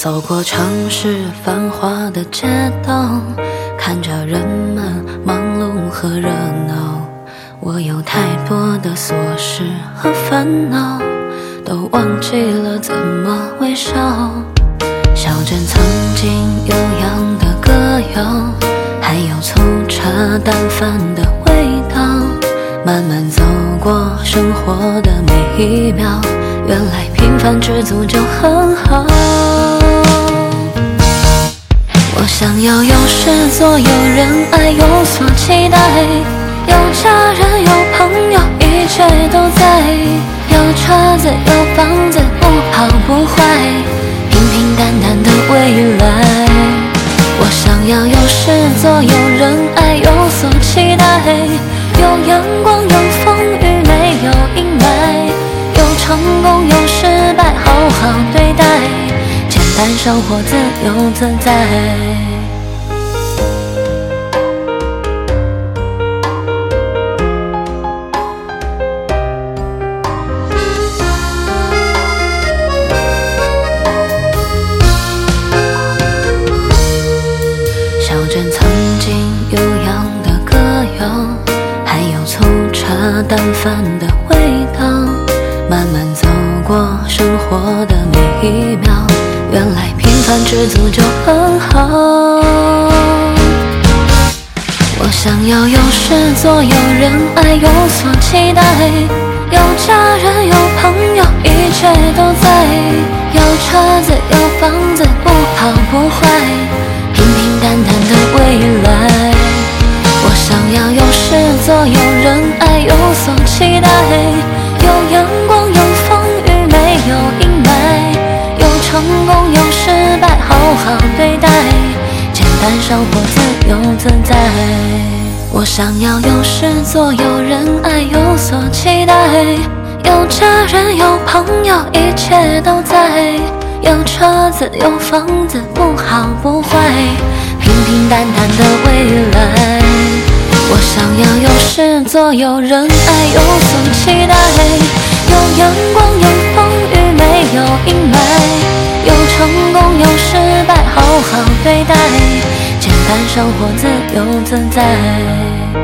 走过城市繁华的街道，看着人们忙碌和热闹，我有太多的琐事和烦恼，都忘记了怎么微笑。小镇曾经悠扬的歌谣，还有粗茶淡饭的味道，慢慢走过生活的每一秒，原来平凡知足就很好。我想要有事做，有人爱，有所期待，有家人，有朋友，一切都在，有车子，有房子，不好不坏，平平淡淡的未来。我想要有事做，有人爱，有所期待，有阳光，有风雨，没有阴霾，有成功，有失败，好好对待，简单生活，自由自在。小镇曾经悠扬的歌谣，还有粗茶淡饭的味道，慢慢走过生活的每一秒，原来平凡知足就很好。我想要有事做，有人爱，有所期待，有家人，有朋友，一切都在，有车子，有房子，不好不坏，平平淡淡的未来。我想要有事做，有人爱，有所期待，有阳光，有风雨，没有阴霾，有成功，有失败，好好对待，简单生活，自由自在。我想要有事做，有人爱，有所期待，有家人，有朋友，一切都在，有车子，有房子，不好不坏，平平淡淡的未来。我想要有事做，有人爱，有所期待，有阳光，有风雨，没有阴霾，有成功，有失败，好好对待，简单生活，自由自在，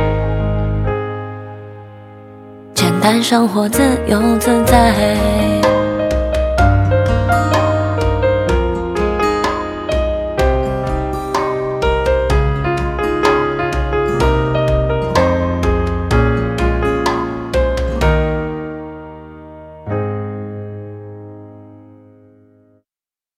简单生活，自由自在。